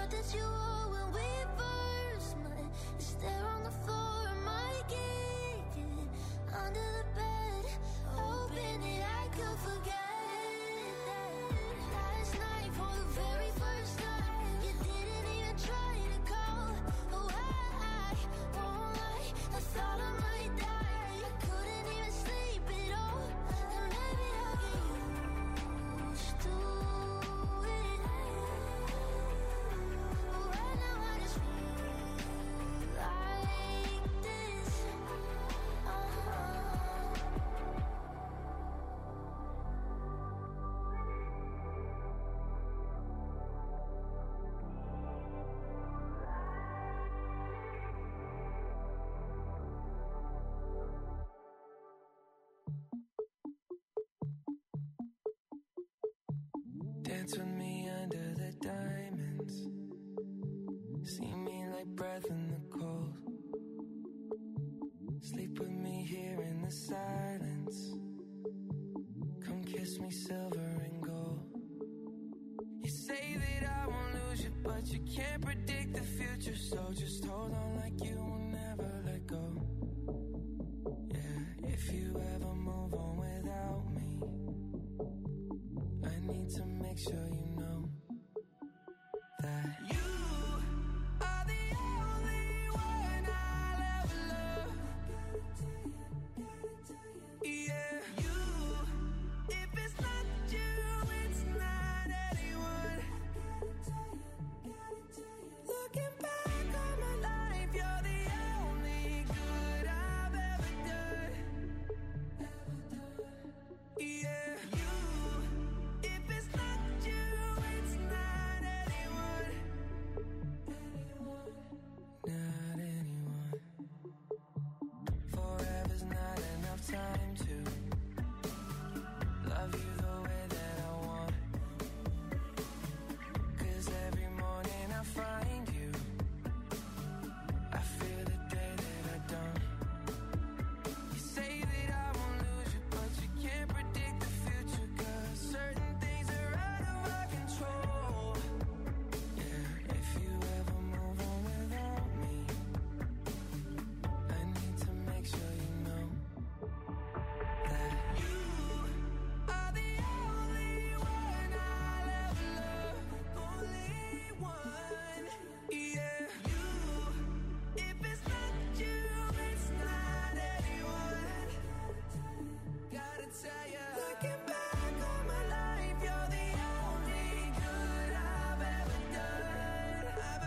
shirt that you wore when we first met is there on the floor of my kitchen, under the bed, hoping that I could forget that last night for the very first time you didn't even try to call. Oh, I won't lie, I thought I might die. I couldn't even sleep at all, and maybe I'll get used to it. But right now I just feel like this. Dance with me under the diamonds. See me like breath in the cold. Sleep with me here in the silence. Come kiss me silver and gold. You say that I won't lose you, but you can't predict the future. So just hold on like you will never let go. Yeah, if you ever move on without me, I need to make sure you know that you are the only one I'll ever love. Yeah, you. If it's not you, it's not anyone. Looking back on my life, you're the only good I've ever done. Yeah, you. If it's not you, it's not anyone. Not anyone. Forever's not enough time to love you the way that I want. 'Cause every morning I find you, I feel the day that I don't. You say that I won't lose you, but you can't predict the future. 'Cause certain things are out of our control. Yeah, if you ever move on without me, I need to make sure you know that you are the only one I'll ever love. Only one. Yeah, you. If it's not you, it's not anyone. Gotta tell ya, looking back on my life, you're the only good I've ever done.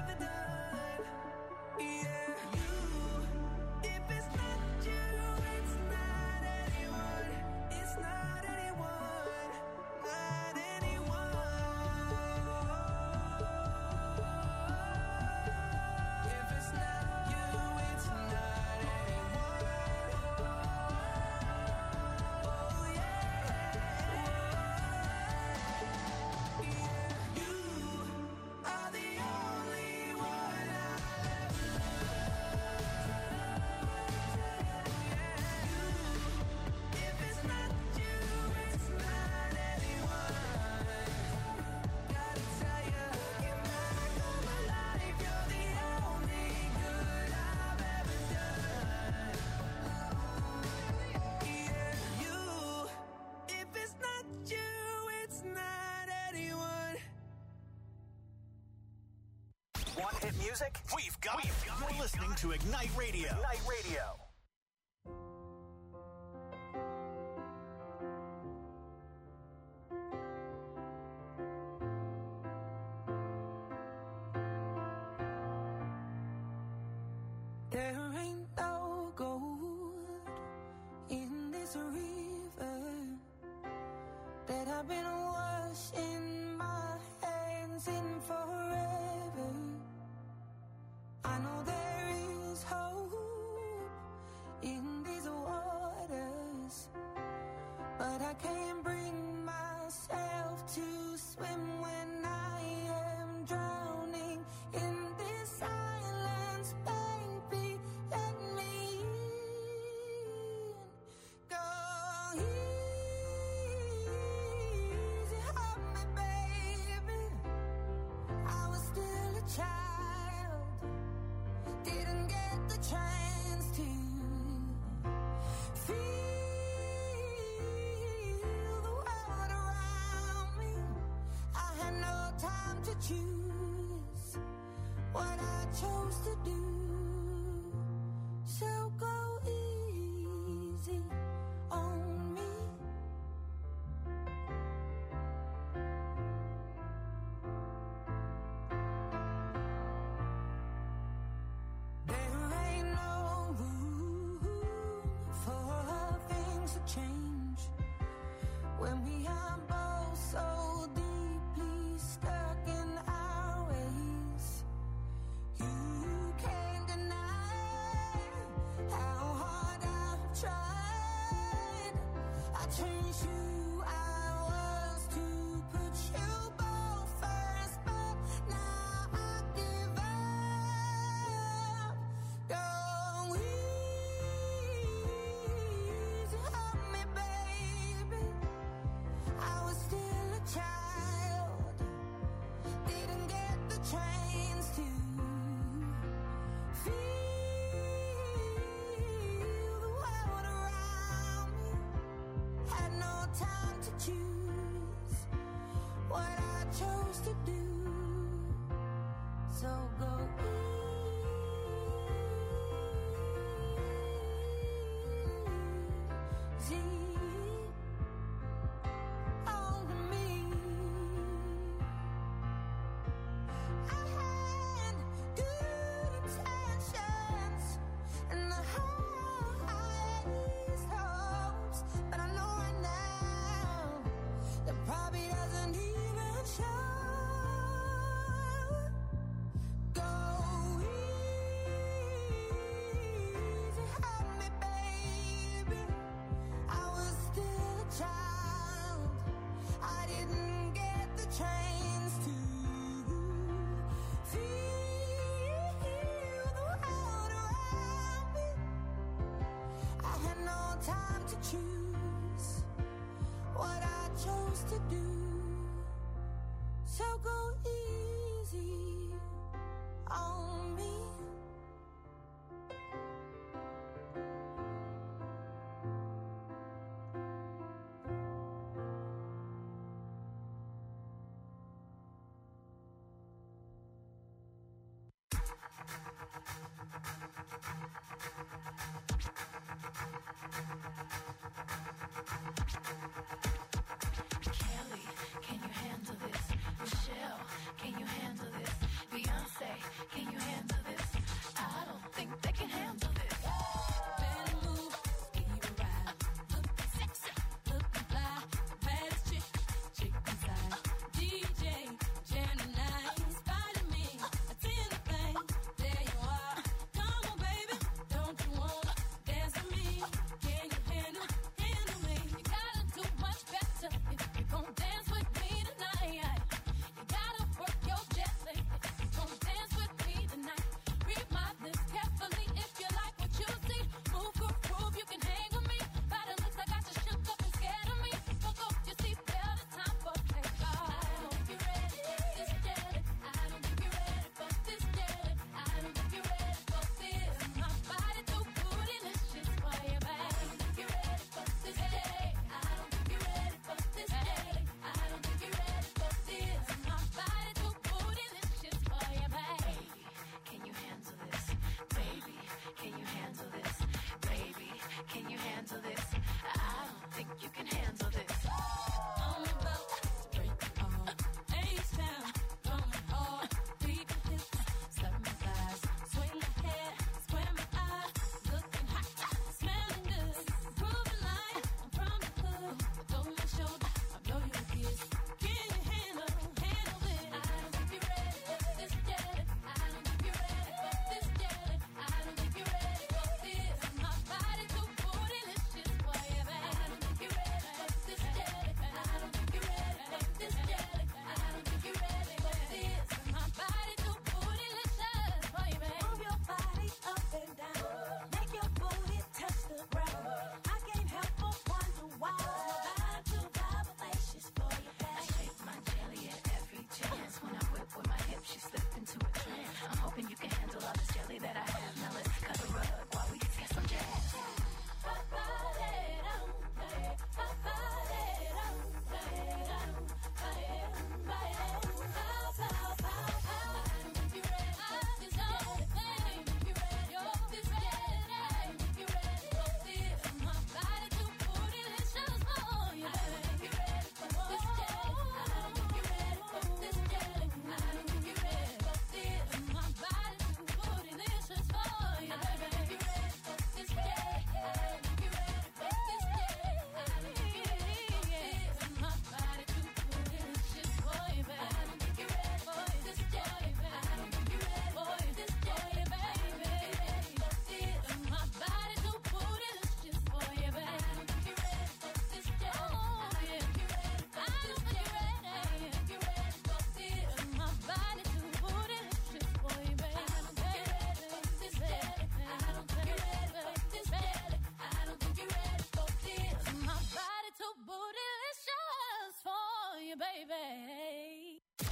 Yeah, you. If it's not you, it's not anyone. It's not anyone. Not anyone. If it's not you, it's not anyone. Oh yeah. You are the only one I'll ever love. If it's not you, it's not anyone. Gotta tell ya, looking back on my life, you're the only good I've ever done. Yeah, you. If it's not you, it's not anyone. Want hit music? We've got it. You're listening to Ignite Radio. Ignite Radio. There ain't no gold in this river that I've been washing my hands in forever. I know there is hope in these waters, but I can't bring myself to swim when I am drowning in this silence. Baby, let me in. Go easy on me, baby. I was still a child, didn't get the chance to feel the world around me. I had no time to choose what I chose to do. So go easy on me. There ain't no room for things to change when we are both so deeply stuck in our ways. You can't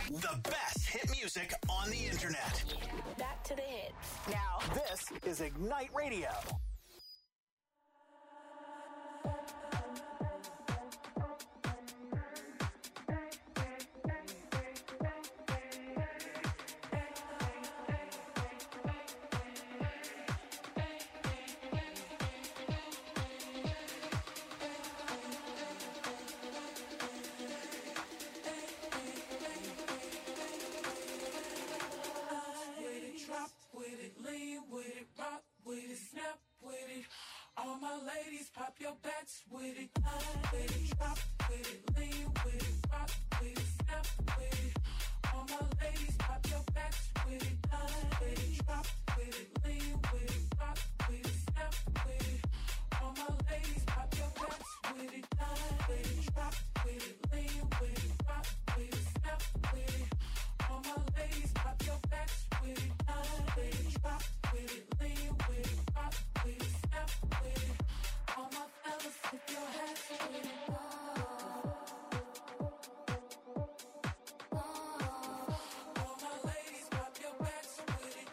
The best hit music on the internet. Back to the hits. Now, this is Ignite Radio. Pop your backs with it, with it, drop with it, lean with it, rock with it, snap with it. All my ladies, pop your backs with it, with it, drop with it, lean with it, rock with it, snap with it. All my ladies, pop your backs with it, with it, drop with it, lean with it, rock with it, snap with it. All my ladies, pop your backs with it, with it, drop with it, lean with it, rock with it, snap with it. All my fellas, put your hands with it. All my ladies, pop your backs with it.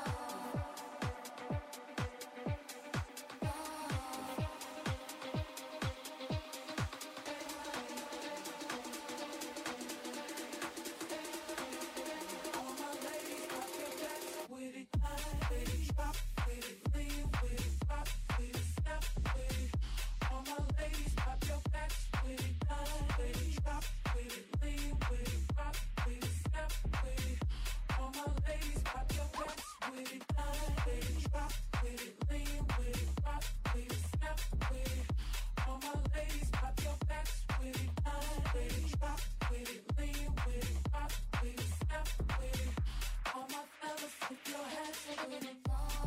All my ladies, pop your backs with it. With it, drop with it, lean with it, rock with it, snap with it. All my ladies, pop your backs with it. With it, drop with it, lean with it, rock with it, snap with it. All my ladies, pop your backs with it. With it, drop with it, lean with it, rock with it, snap with it. All my ladies, pop your backs with it. With it, drop with it, lean with it, rock with it, snap with it. All my fellas, put your hands with it.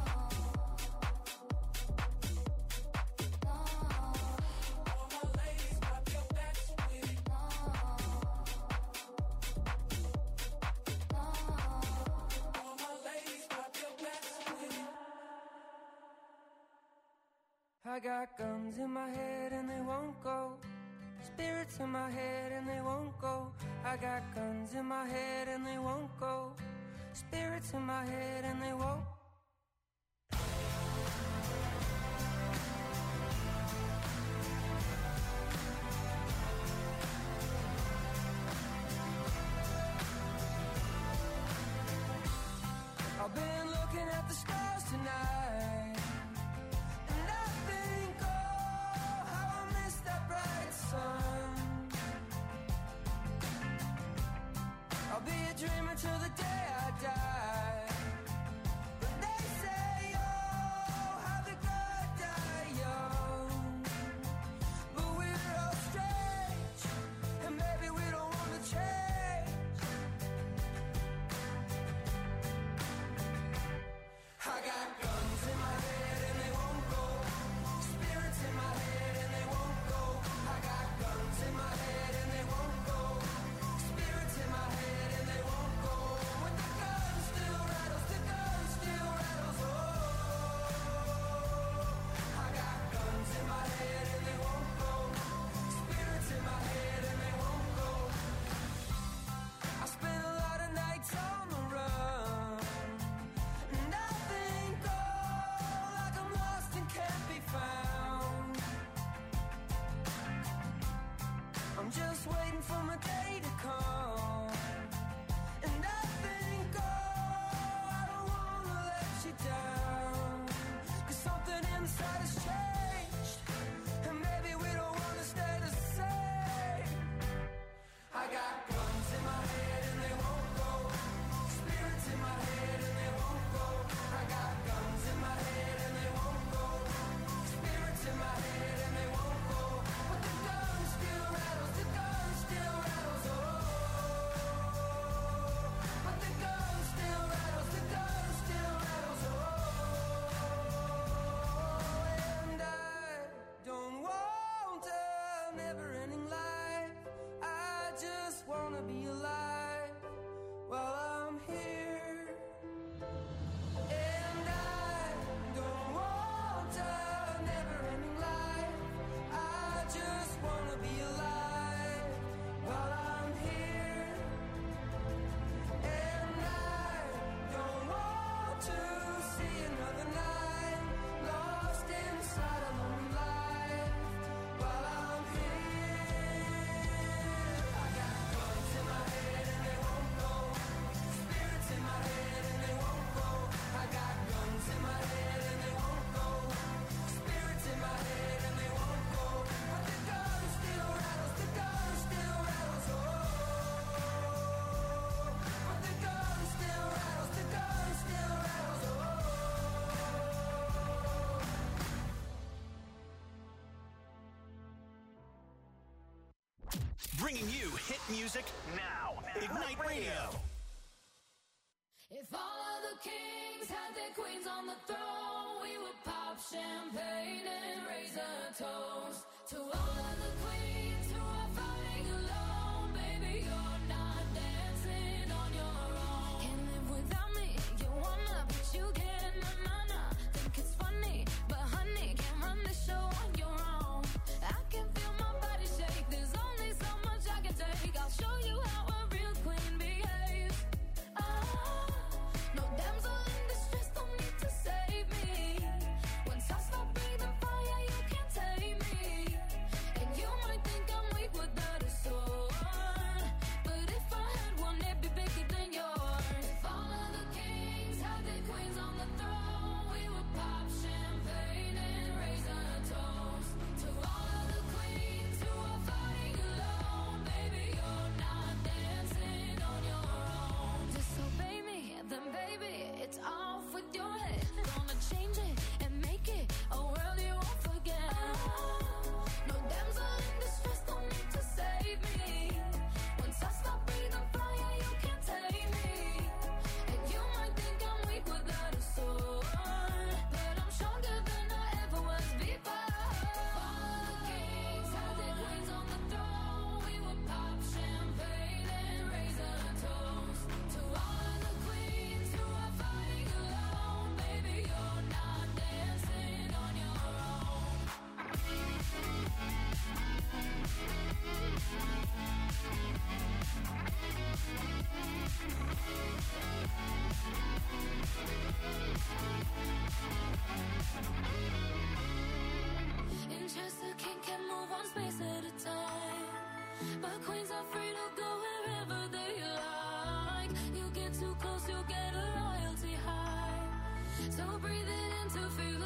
All my ladies, pop your backs with it. All my ladies, pop your backs with it. I got guns in my head and they won't go. Spirits in my head and they won't go. I got guns in my head and they won't go. Spirits in my head and they won't. I've been looking at the stars tonight, and I think, oh, how I miss that bright sun. I'll be a dreamer till the day I die. But they say, oh, how the good die young. But we're all strange, and maybe we don't want to change. I got guns in my head and they won't go. Spirits in my head and they won't go. I got guns in my head and they won't go. Spirits in my head and they won't go. When the gun still rattles, the gun still rattles. Oh, I got guns in my head and they won't go. Spirits in my head and they won't go. I spent a lot of nights on the run, and I think, oh, music now. Ignite Radio. If all of the kings had their queens on the throne, we would pop champagne and raise a toast to all of the queens who are fighting alone. Baby, you're not dancing on your own. Can't live without me, you wanna, but you can't. Nah. Think it's funny, but honey, can't run the show on your own. I can feel my body shake, there's only so much I can take. I'll show you how a real queen behaves. No damsel in distress, don't need to save me. Once I stop breathing fire, you can't tame me. And you might think I'm weak without a sword, but if I had one, it'd be bigger than yours. If all of the kings had their queens on the throne, we would pop champagne and raise a toast to all of the queens who are fighting alone. Baby, you're not dancing on your own. Disobey me, then baby, it's off with your head. Gonna change it and make it a world you won't forget. No damsel in distress, don't need to save me. Once I stop breathing fire, you can't tame me. And you might think I'm weak without a sword, but I'm stronger than I ever was before. All the kings had their queens on the throne, we would pop champagne and raise a toast to all of the queens who are fighting alone. Baby, you're not dancing on your own. In chess, the king can move one space at a time, but queens are free to go wherever they like. You get too close, you'll get a royalty high. So breathe it in to feel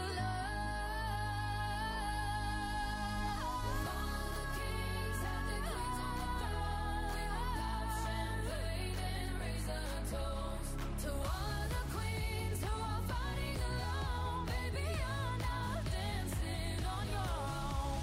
alive. All of the kings had their queens on the throne, we would pop champagne and raise a toast to all of the queens who are fighting alone. Baby, you're not dancing on your own.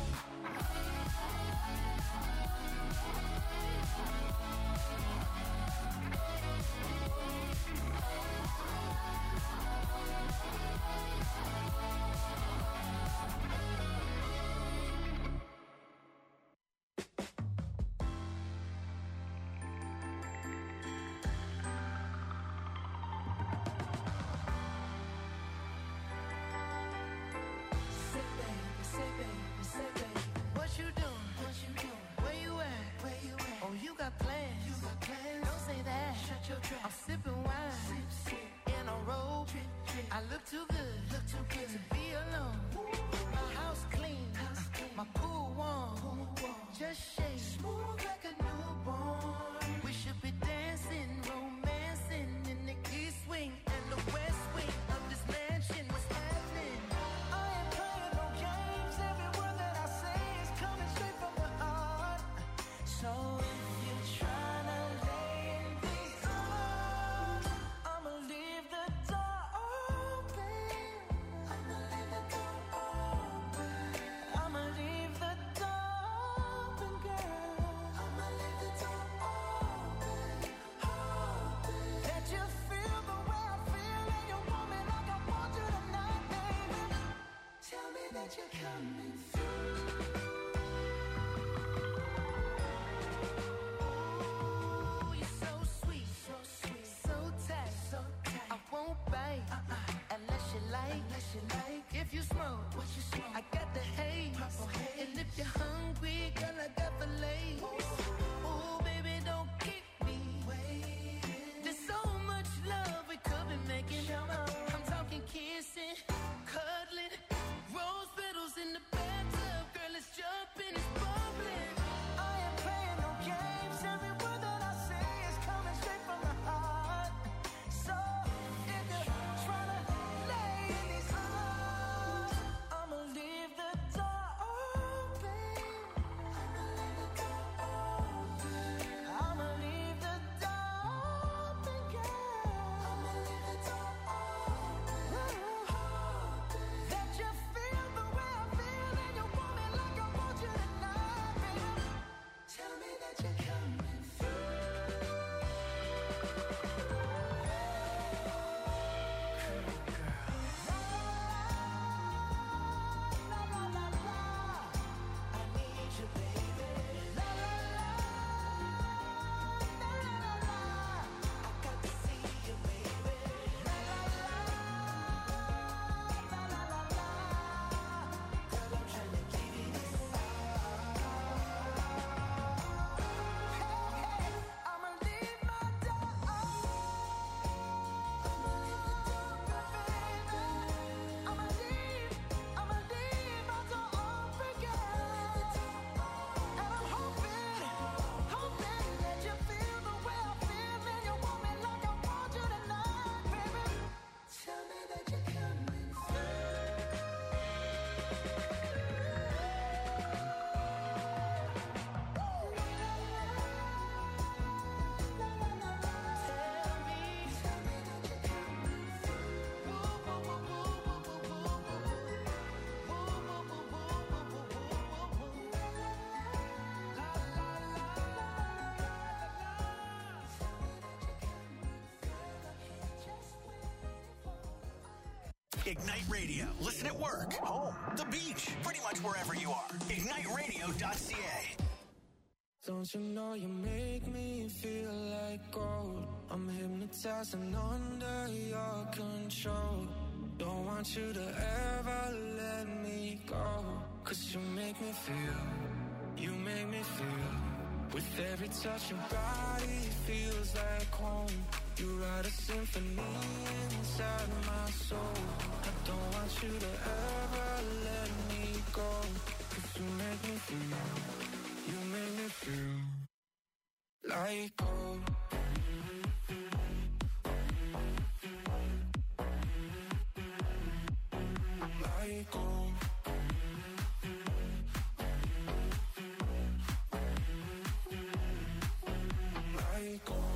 What you doing? Where you at? Oh, you got plans. Don't say that. Shut your trap. I'm sipping wine. In a robe. I look too good to be alone. My house clean. My pool warm. Just shake. Smooth like a newborn. We should be dancing, romancing in the east wing and the west wing of this mansion. What's happening? I ain't playing no games. Every word that I say is coming straight from the heart. So if you're trying to lay in these arms, I'ma leave the door open. I'ma leave the door open. I'ma leave the door open, girl. I'ma leave the door open. That you feel the way I feel and you want me like I want you tonight, baby. Tell me that you're coming through. Ooh, you're so sweet, so tight. I won't bite unless you like. If you smoke, I got the haze. And if you're hungry, girl, I got the lace. Ooh, baby, don't keep me waiting. There's so much love we could be making. I'm talking kissing, cuddling, rose petals in the bathtub. Girl, it's just Ignite Radio. Listen at work, home, the beach, pretty much wherever you are. IgniteRadio.ca. Don't you know you make me feel like gold? I'm hypnotized and under your control. Don't want you to ever let me go. 'Cause you make me feel, you make me feel. With every touch your body feels like home. You write a symphony inside my soul. I don't want you to ever let me go. 'Cause you make me feel, you make me feel like gold. Like gold. Like gold.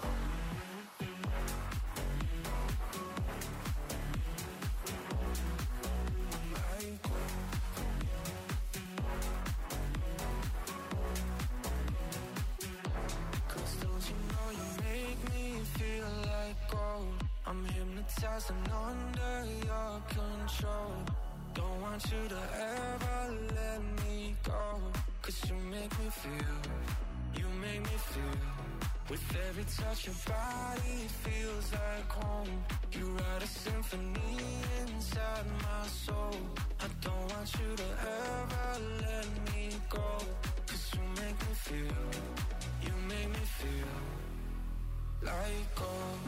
I'm hypnotized and under your control. Don't want you to ever let me go. 'Cause you make me feel, you make me feel. With every touch your body feels like home. You write a symphony inside my soul. I don't want you to ever let me go. 'Cause you make me feel, you make me feel like gold.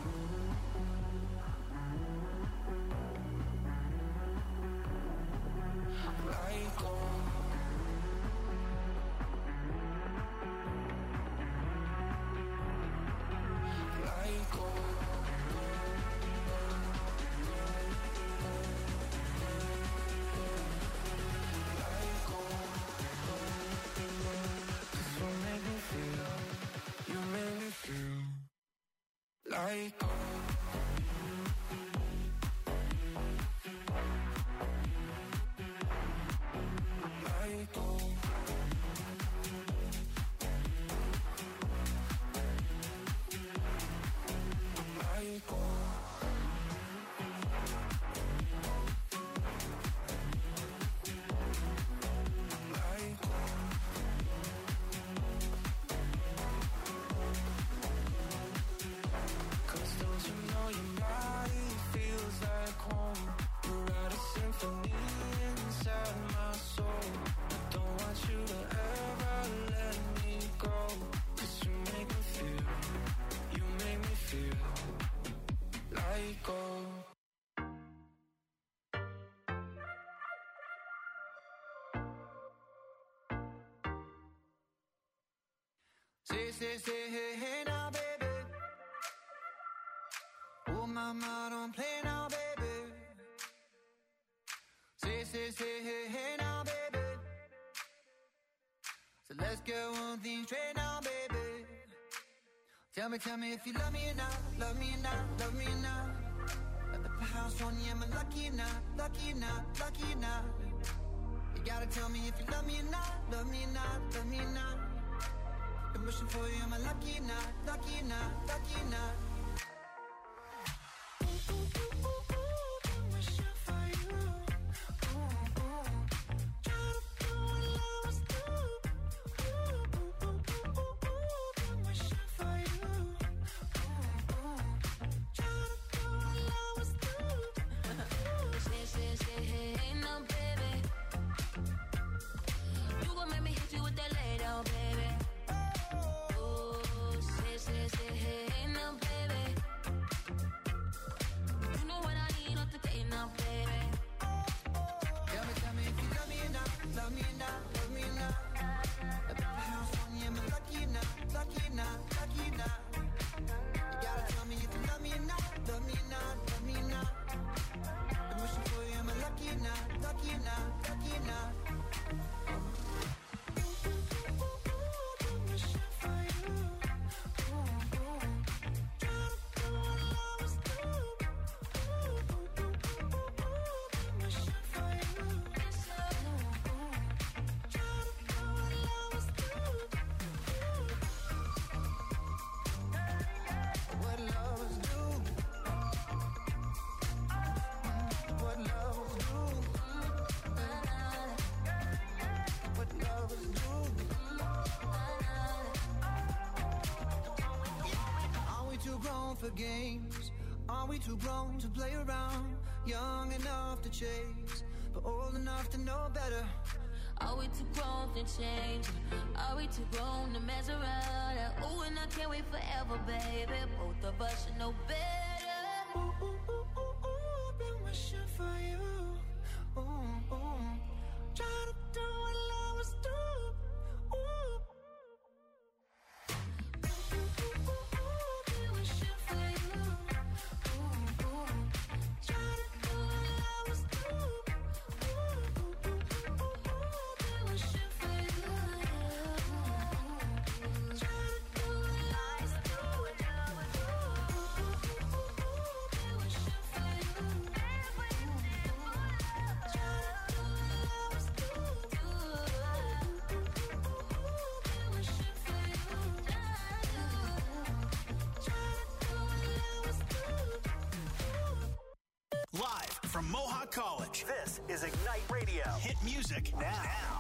Like gold. Like gold. Like gold. 'Cause you make me feel, you make me feel like gold. Like gold. Like gold. Like gold. Cause don't you know your body feels like home. You write a symphony inside my soul. I don't want you to ever let me go. 'Cause you make me feel, you make me feel like gold. Say, hey, hey now, baby. Oh, mama, don't play now, baby. Say, hey, hey now, baby. So let's get one thing straight now, baby. Tell me if you love me or not, love me or not, love me or not. At the house on you, am I lucky or not, lucky or not, lucky or not? You gotta tell me if you love me or not, love me or not, love me or not. I'm wishing for you, am I lucky or not, lucky or not, lucky or not? for games? Are we too grown to play around? Young enough to chase, but old enough to know better. Are we too grown to change? Are we too grown to mess around? Ooh, and I can't wait forever, baby. Both of us should know better. Ooh, ooh, ooh, ooh, ooh, been wishing for you. Ooh, ooh. Try to do what lovers do. Ooh. Live from Mohawk College, this is Ignite Radio. Hit music now.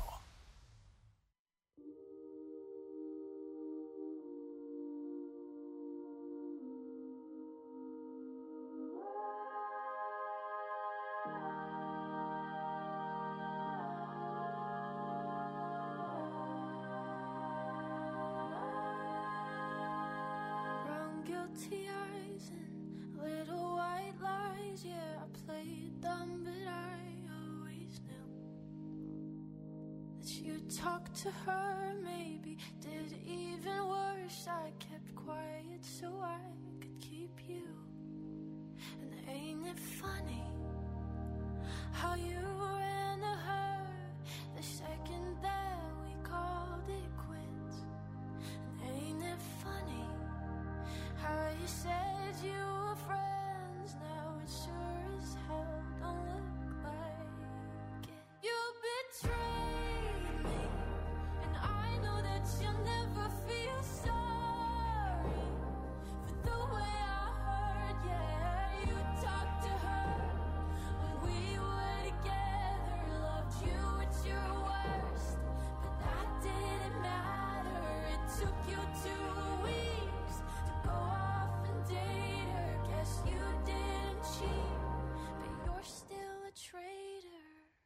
Brown guilty eyes and little white lies. Yeah, I played them, but I always knew that you'd talk to her. Maybe did even worse. I kept quiet so I could keep you. And ain't it funny how you ran to her the second that we called it quits? And ain't it funny how you said you were friends? Now it sure as hell don't look like it. You betrayed me, and I know that you'll never feel sorry for the way I hurt. Yeah, you talked to her when we were together, loved you at your worst, but that didn't matter. It took you 2 weeks to go off and date her. Guess you didn't cheat, but you're still a traitor.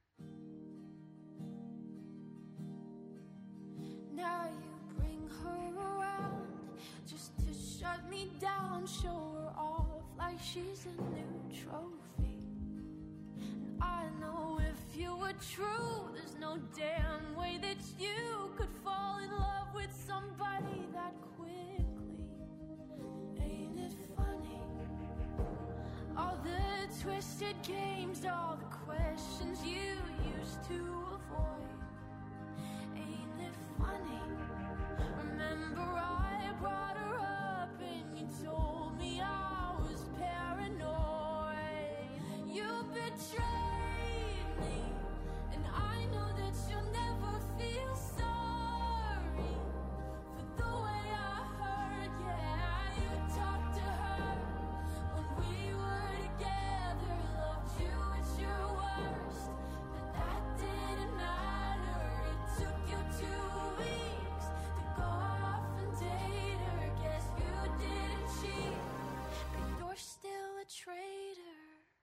Now you bring her around just to shut me down, show her off like she's a new trophy. And I know if you were true, there's no damn way that you could fall in love with somebody that quickly. Ain't it funny? All the twisted games, all the questions you used to avoid. Ain't it funny? Remember I brought her up and you told me I was paranoid. You betrayed me, and I know that you'll never feel sorry for the way I hurt. Yeah, you talked to her when we were together, loved you at your worst, but that didn't matter. It took you 2 weeks to go off and date her. Guess you didn't cheat, but you're still a traitor.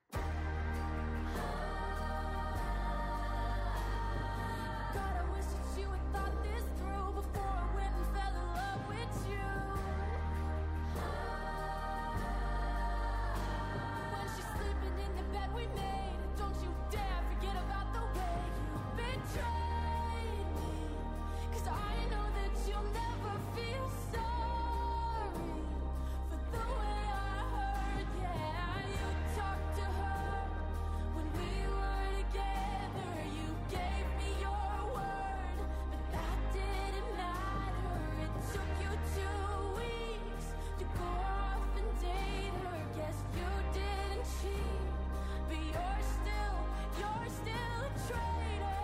God, I wish that you had thought this through before I went and fell in love with you. When she's sleeping in the bed we made, don't you dare forget about the way you betrayed me. 'Cause I know that you'll never feel sorry for the way I hurt. Yeah, you talked to her when we were together. You gave me your word, but that didn't matter. It took you 2 weeks to go off and date her. Guess you didn't cheat, but you're still a traitor.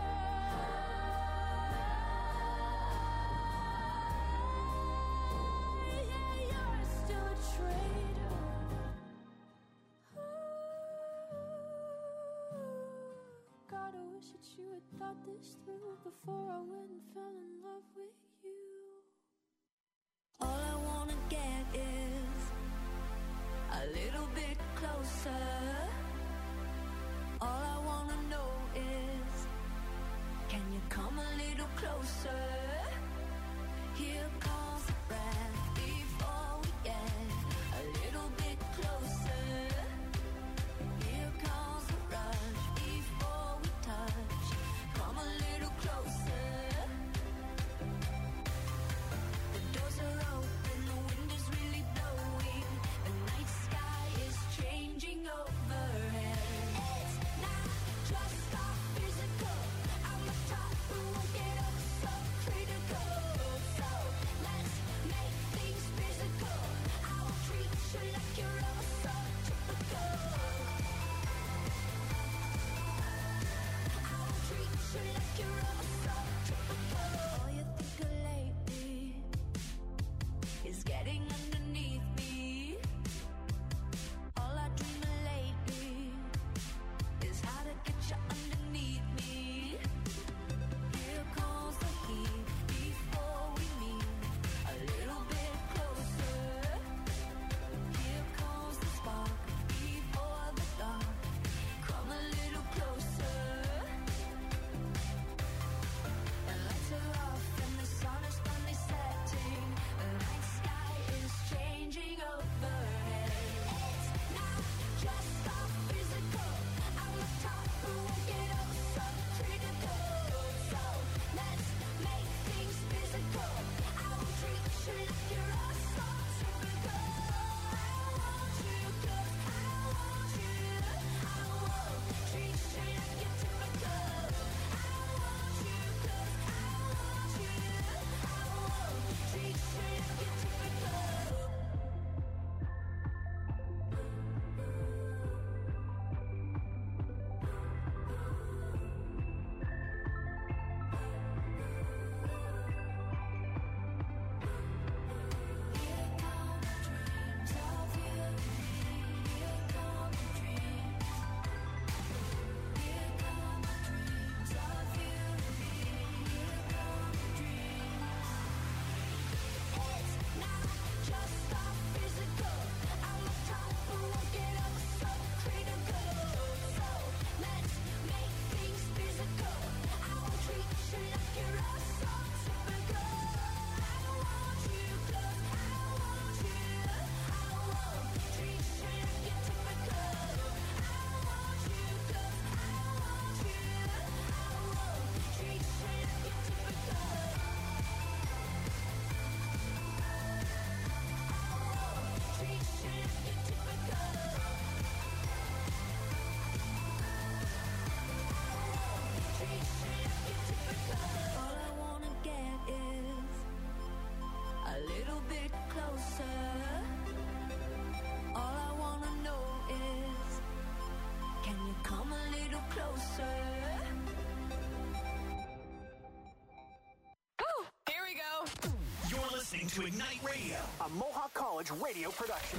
Yeah, you're still a traitor. God, I wish that you had thought this through before I went and fell in love with you. All I wanna get is a little bit closer. All I wanna know is, can you come a little closer? Here comes the breath before we get a little bit closer. Here comes the rush before we touch. Come a little closer. The doors are open, the wind is really blowing. The night sky is changing overhead. It's not just our physical. I'm the top who won't get up so critical. So let's make things physical. I will treat you like you're ever so typical. I will treat you like you're ever so typical. All you think of lately is getting underneath me. All I dream of lately is how to get you underneath me. Here comes the heat before we meet a little bit closer. Here comes the spark before the dark. Come a little closer. The lights are off and the sun is finally setting. The night sky is changing overhead. It's not just our physical. I'm the top who won't get up so critical. So let's make things physical. I will treat you like you're all so typical. I want you 'cause I want you. I will treat you like you're typical. I want you 'cause I want you. I will treat you like you're typical. Here come dreams of you. Here come dreams. Here come dreams of you. Here come dreams. It's not just our physical. I'm the top who won't get up so critical. So let's make things physical. I will treat you like you're all so typical. I want you 'cause I want you. I will treat you like you're typical. I want you 'cause I want you. I will treat you like you're typical. Treat you like you're typical. Treat you like you're typical. All I wanna get is a little bit closer. All I wanna know is, can you come a little closer? Here we go. You're listening to Ignite Radio, a Mohawk College radio production.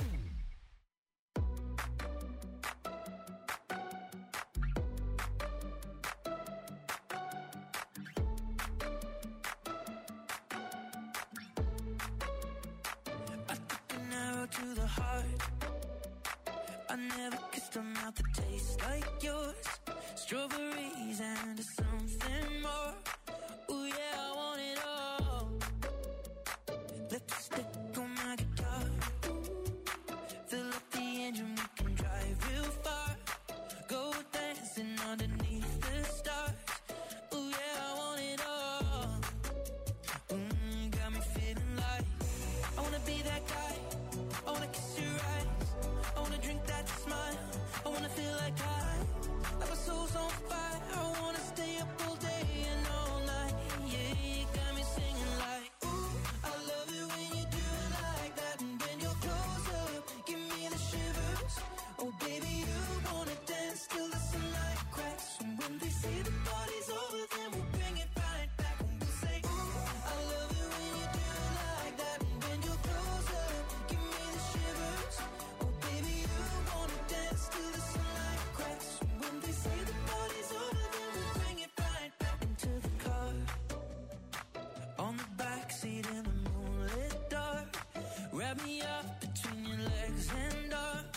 I took an arrow to the heart. I never kissed a mouth that tastes like yours. Strawberries and something more. Ooh yeah, I want it all. Lipstick on my guitar. Fill up the engine, we can drive real far. Go dancing underneath the stars. Ooh yeah, I want it all. Got me feeling like I wanna be that guy. I wanna kiss your eyes. I wanna drink that smile. I wanna feel like like my soul's on fire. I wanna stay up all day and all night. Yeah, you got me singing like, ooh, I love it when you do it like that. And when you're close up, give me the shivers. Oh baby, you wanna dance till the sunlight cracks. And when they say the party's over, then we'll bring it right back. And we'll say, ooh, I love it when you do it like that. And when you're close up, give me the shivers. Oh baby, you wanna dance till the sunlight cracks. And when they say the party's over, then we'll bring it right back into the car. On the backseat in the moonlit dark. Wrap me up between your legs and arms.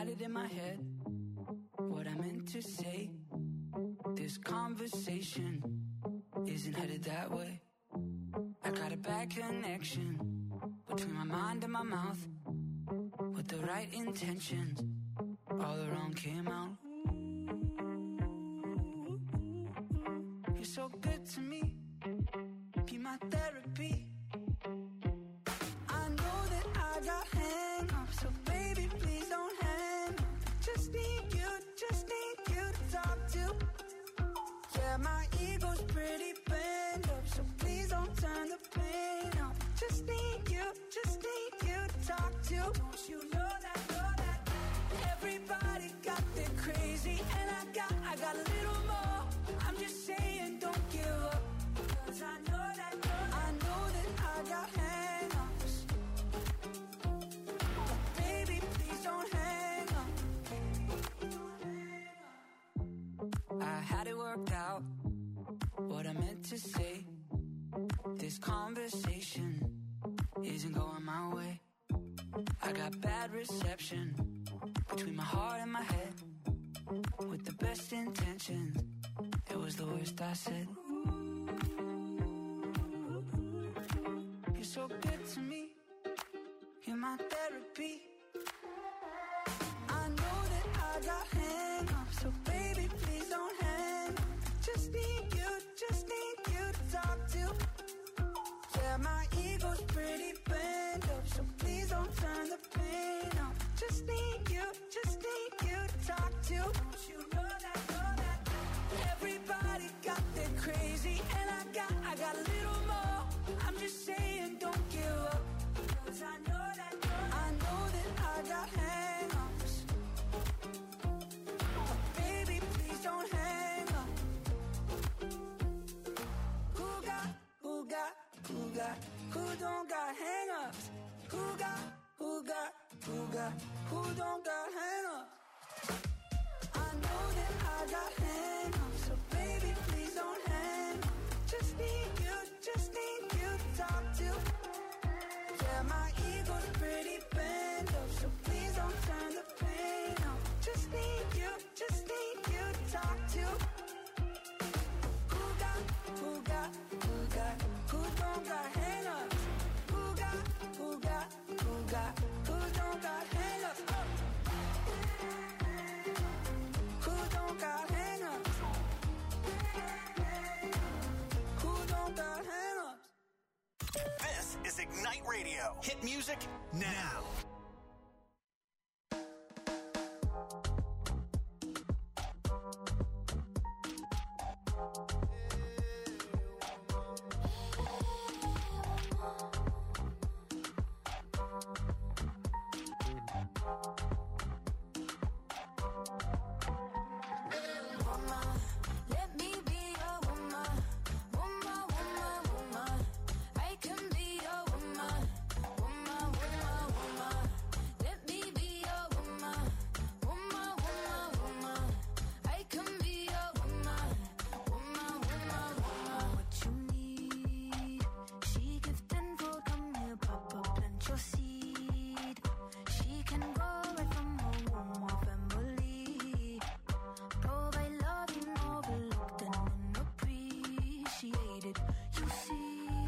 had it in my head, what I meant to say. This conversation isn't headed that way. I got a bad connection between my mind and my mouth. With the right intentions, all the wrong came out. You're so good to me, be my therapy. I know that I got hang-ups, so baby, please don't hang up. Just need you to talk to. Yeah, my ego's pretty bent up, so please don't turn the pain up. Just need you to talk to. Don't you know that everybody got their crazy, and I got a little more. I'm just saying, don't give up, 'cause I know that I got hang-ups. But baby, please don't hang up. I had it worked out, what I meant to say. This conversation isn't going my way. I got bad reception between my heart and my head. With the best intentions, it was the worst I said. You're so good to me, you're my therapy. I know that I got hang-ups, so baby, please don't hang up. Just need you to talk to. Yeah, my ego's pretty bent up, so please don't turn the pain up. Just need you to talk to. Don't you know that everybody got their crazy, and I got a little more. I'm just saying, don't give up, 'cause I know that I got hang-ups. But baby, please don't hang up. Who don't got hang-ups? Who don't got hang-ups? I know that I got hang-ups, so baby, please don't hang up. Just need you to talk to. Yeah, my ego's pretty bent up, so please don't turn the pain up. Just need you to talk to. Who don't got hang-ups? Who don't got hang-ups? Who don't got hang-ups? Who don't got hang-ups? This is Ignite Radio. Hit music now. Let me be your woman, woman, woman, woman. I can be your woman, woman, woman, woman. Let me be your woman, woman, woman, woman. I can be your woman, woman, woman, woman. What you need, she give tenfold. Come here, Papa, plant your seed. She can go right from her womb or family. Provide love you overlooked and unappreciated. You see,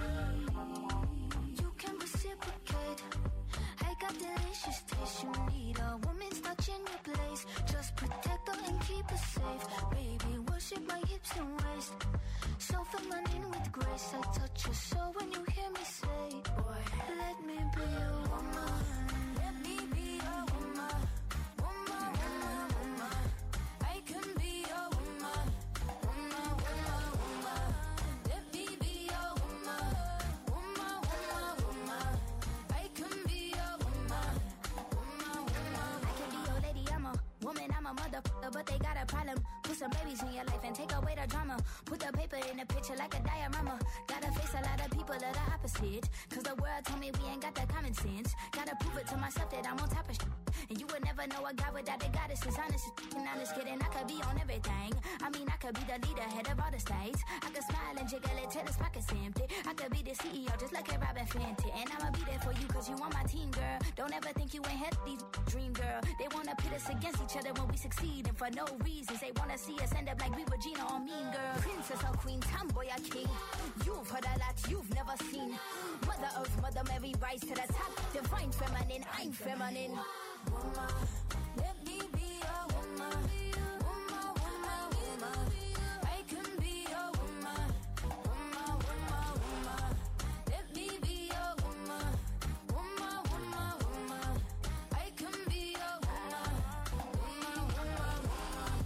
you can reciprocate. I got delicious taste. You need a woman's touch in your place. Just protect her and keep her safe. Baby, worship my hips and waist. So feminine with grace. I touch your soul when you hear me say, boy, let me be your woman. Let me be your woman. Woman, woman, woman. I can be your woman, woman, woman, woman. Let me be your woman, woman, woman, woman. I can be your woman, woman, woman. I can be your lady, I'm a woman, I'm a motherfucker, but they got a problem. Put some babies in your life and take away the drama. Put the paper in the picture like a diorama. Gotta face a lot of people that are opposite, 'cause the world told me we ain't got the common sense. Gotta prove it to myself that I'm on top of shit. And you would never know a guy without a goddess is honest and honest kidding. I could be on everything. I mean, I could be the leader, head of all the states. I could smile and jiggle it till his pockets empty. I could be the CEO just like a Robin Fenty. And I'ma be there for you cause you on my team, girl. Don't ever think you ain't had these dream, girl. They wanna pit us against each other when we succeed. And for no reasons, they wanna see us end up like we were Gina or Mean Girl. Princess or queen, tomboy or king. You've heard a lot you've never seen. Mother Earth, Mother Mary, rise to the top. Divine feminine, I'm feminine. Woman, let me be a woman. Woman, woman, woman. I can be a woman. Woman, woman, woman. Let me be a woman. Woman, woman, woman. I can be a woman. Woman, woman, woman.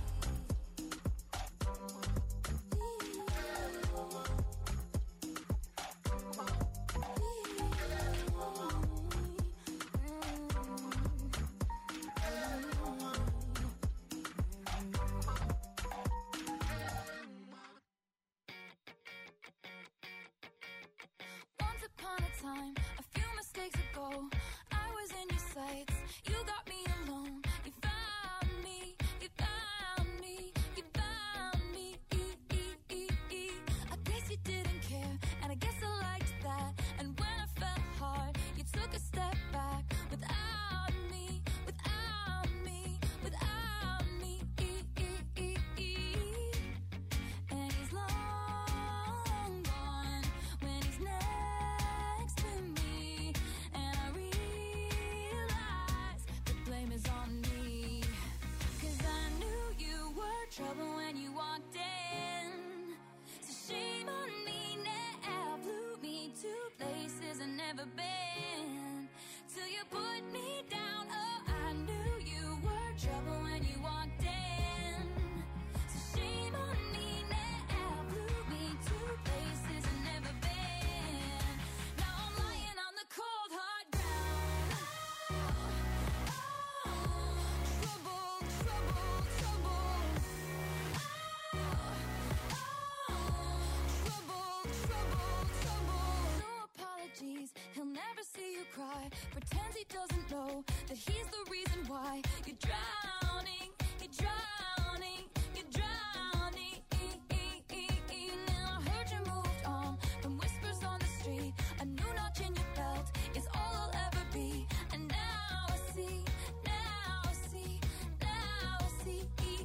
Once upon a time, a few mistakes ago, I was in your sights. You got me alone. You found me. You found me. You found me. I guess you didn't care, and I guess I liked that. And when I fell hard, you took a step back without me. Without me. Without me. And he's long gone when he's next to me. And I realize the blame is on me. 'Cause I knew you were trouble when you walked in. So shame on me now. Blew me to places I've never been. Till you put me down. Oh, I knew you were trouble when you walked in. So shame on me now. Blew me to places I've never been. Now I'm lying on the cold hard ground. Trouble, trouble, trouble. Trouble, trouble, trouble. No apologies, he'll never see you cry. Pretends he doesn't know that he's the reason why you're drowning, you're drowning, you're drowning. Now I heard you moved on from whispers on the street. A new notch in your belt is all I'll ever be. And now I see, now I see, now I see.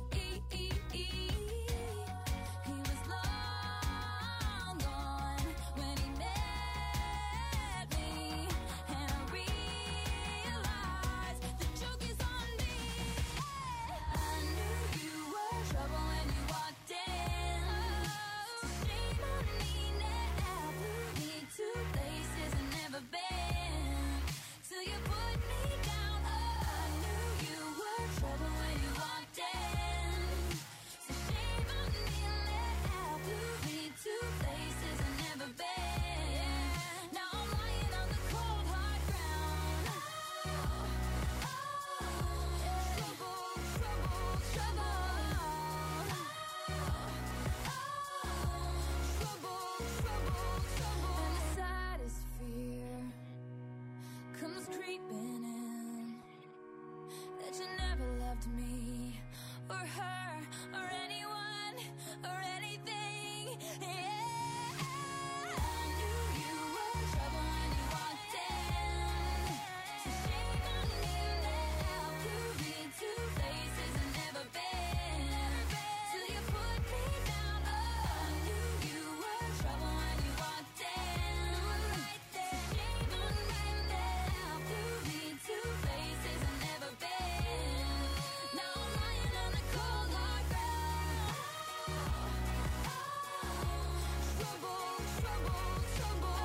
He was long gone when he met me. And I realized the joke is on me. I knew you were trouble when you walked in. So shame on me now. Blew me to places I've never been. Till you put me down. Oh, I knew you were trouble when you walked in. So shame on me now. Blew me to places I've never been. Now I'm lying on the cold hard ground. Trouble, trouble, trouble. Trouble, trouble, trouble. And the saddest fear comes creeping in, that you never loved me or her or anyone or anything. Yeah, I knew you were trouble when you walked in. So shame on me now. Blew me to places I've never been. Till you put me down. Oh, I knew you were trouble when you walked in. Right there. So shame on me now. Blew me to places I've never been. Now I'm lying on the cold hard ground. Trouble, trouble, trouble.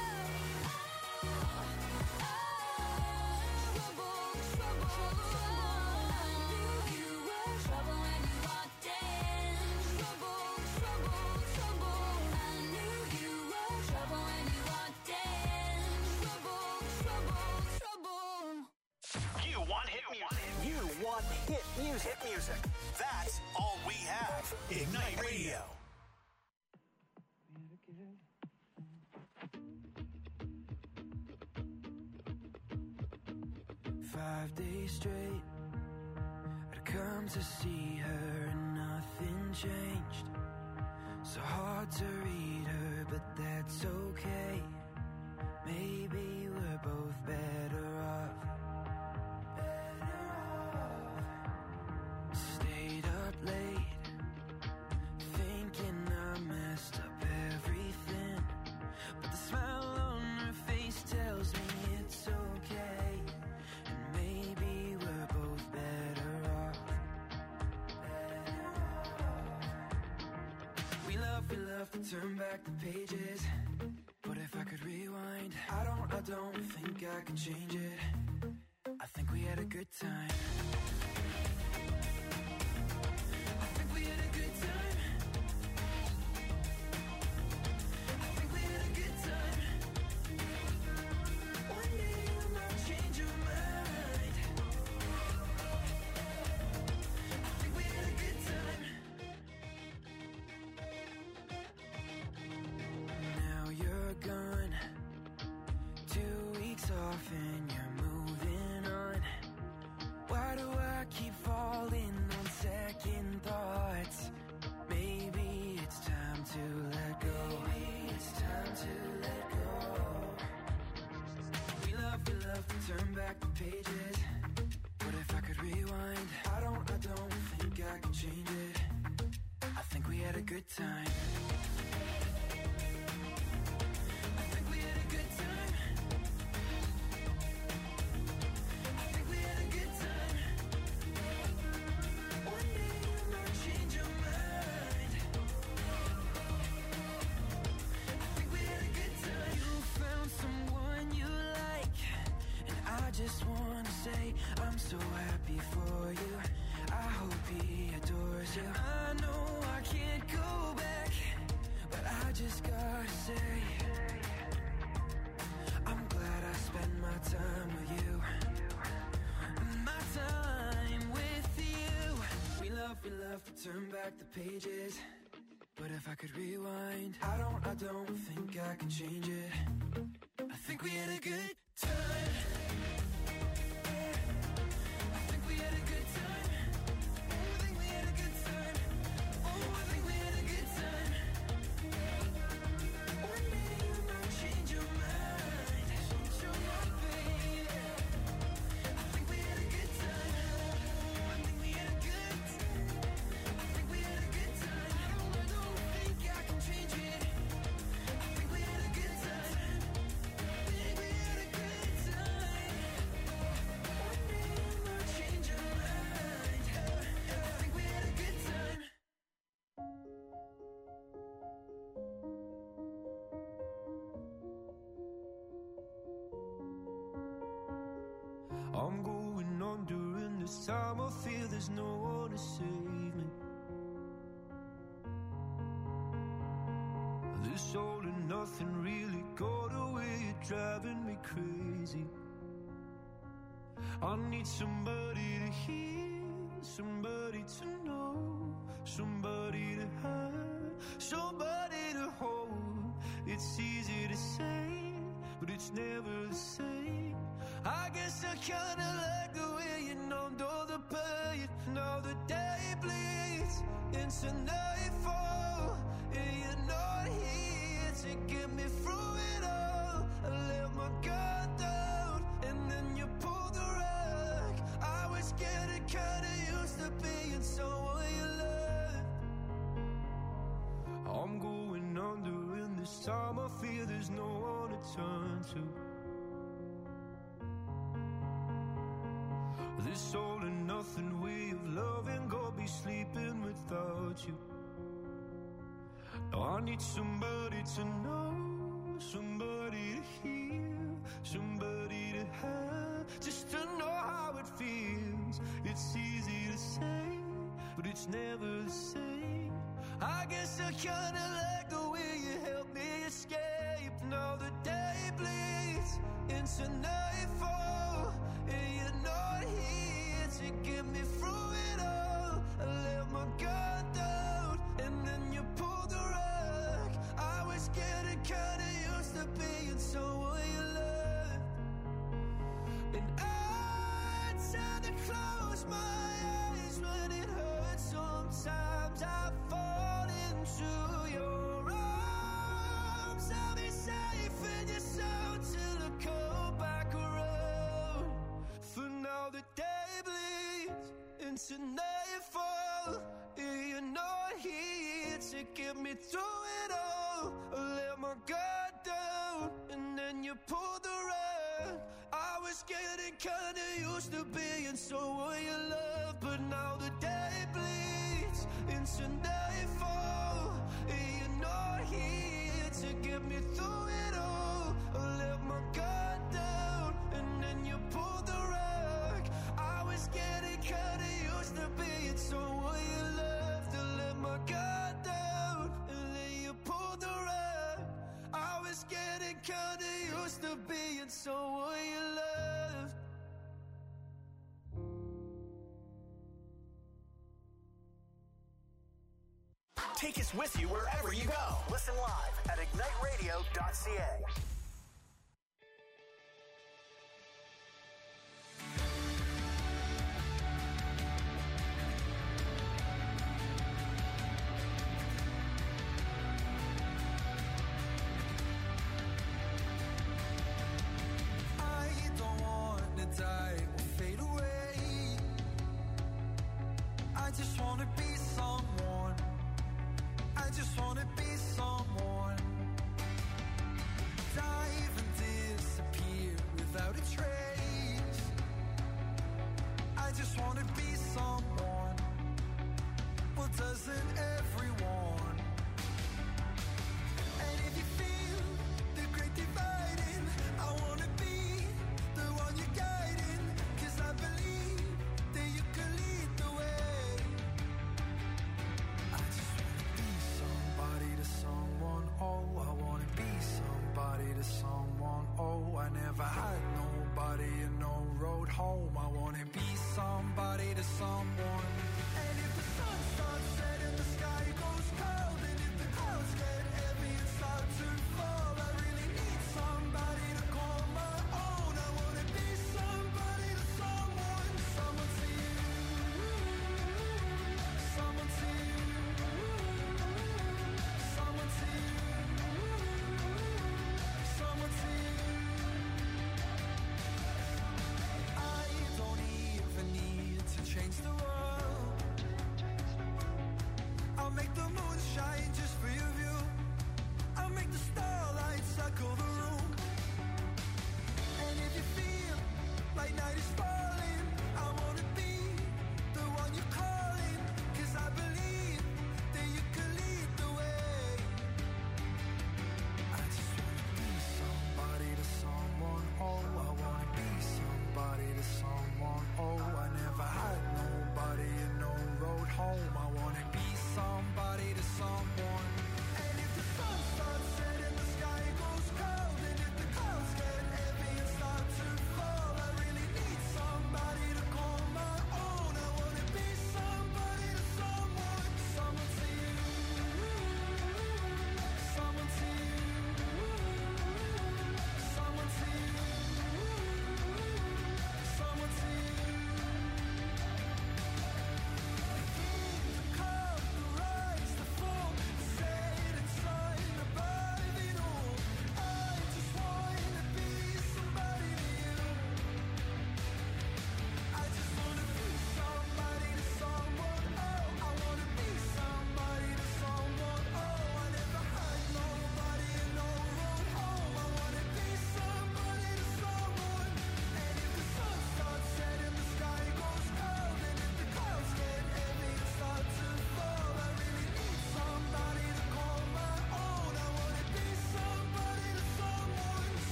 Trouble, trouble, trouble. I knew you were trouble when you walked in. Trouble, trouble, trouble. I knew you were trouble when you walked in. Trouble, trouble, trouble. You want hit music. You want hit music. Hit music. That's all we have. Ignite Radio. 5 days straight. I'd come to see her and nothing changed. So hard to read her, but that's okay. Maybe we're both better off. Stayed up late, thinking I messed up everything. But the smile on her face tells me it's okay. And maybe we're both better off. We love to turn back the pages. But if I could rewind, I don't think I can change it. I think we had a good time. I think we had a good time. I think we had a good time. One day you might change your mind. I think we had a good time. Now you're gone, 2 weeks off and you're moving on. Why do I keep falling on second thoughts? Maybe it's time to let go. Maybe it's time to let go. We love to turn back the pages. But if I could rewind, I don't think I can change it. I think we had a good time. I think we had a good time. I think we had a good time. One day you might change your mind. I think we had a good time. You found someone you like, and I just wanna say I'm so happy for you. I hope he adores you. I know I can't go back, but I just gotta say I'm glad I spent my time with you. My time with you. We love to turn back the pages. But if I could rewind, I don't think I can change it. I think we had a good time. I think we had a good time. Oh, I think we had a good time. Oh, I think we had a good time. One day you might change your mind. Change your mind, baby. I think we had a good time. I think we had a good time. I think we had a good time. I don't think I can change it. I think we had a good time. I think we had a good time. One day you might change your mind. I think we had a good time. I'm going under, and this time I feel there's no one to save me. This all and nothing really got away, you're driving me crazy. I need somebody to hear, somebody to know, somebody to have, somebody to hold. It's easy to say, but it's never the same. I guess I kinda like the way you numbed all the pain. Now the day bleeds into nightfall, and you're not here to get me through it all. I let my guard down, and then you pulled the rug. I was getting kinda used to being someone you loved. I'm going under, and this time I feel there's no one to turn to. This all and nothing way of loving, go be sleeping without you. Now I need somebody to know, somebody to hear, somebody to have, just to know how it feels. It's easy to say, but it's never the same. I guess I kinda like the way you help me escape. Now the day bleeds into nightfall, and you're not here to get me through it all. I let my guard down, and then you pulled the rug. I was getting kinda used to being someone you loved, and I my eyes when it hurts. Sometimes I fall into your arms. I'll be safe in your soul till I come back around. For now the day bleeds into nightfall. You're not here to get me through it all. I let my guard down and then you pulled the rug. I was getting kinda used to being someone you love, but now the day bleeds into nightfall. You're not here to get me through it all. I let my guard down and then you pulled the rug. I was getting kinda used to being someone you loved. I let my guard down and then you pulled the rug. I was getting kinda used to being someone you loved. Take us with you wherever you go. Listen live at igniteradio.ca. I don't wanna die or fade away. I just wanna be someone. I just wanna be someone. Dive and disappear without a trace. I just wanna be someone. Well, doesn't everyone? And if you feel the great dividing, I wanna be the one you're guiding. 'Cause I believe that you can lead the way. I just wanna be somebody to someone. Oh, I wanna be somebody to someone. Oh, I never had nobody and no road home. I wanna be somebody to someone. And if the sun starts setting, the sky goes cold. And if the clouds get heavy and start to fall,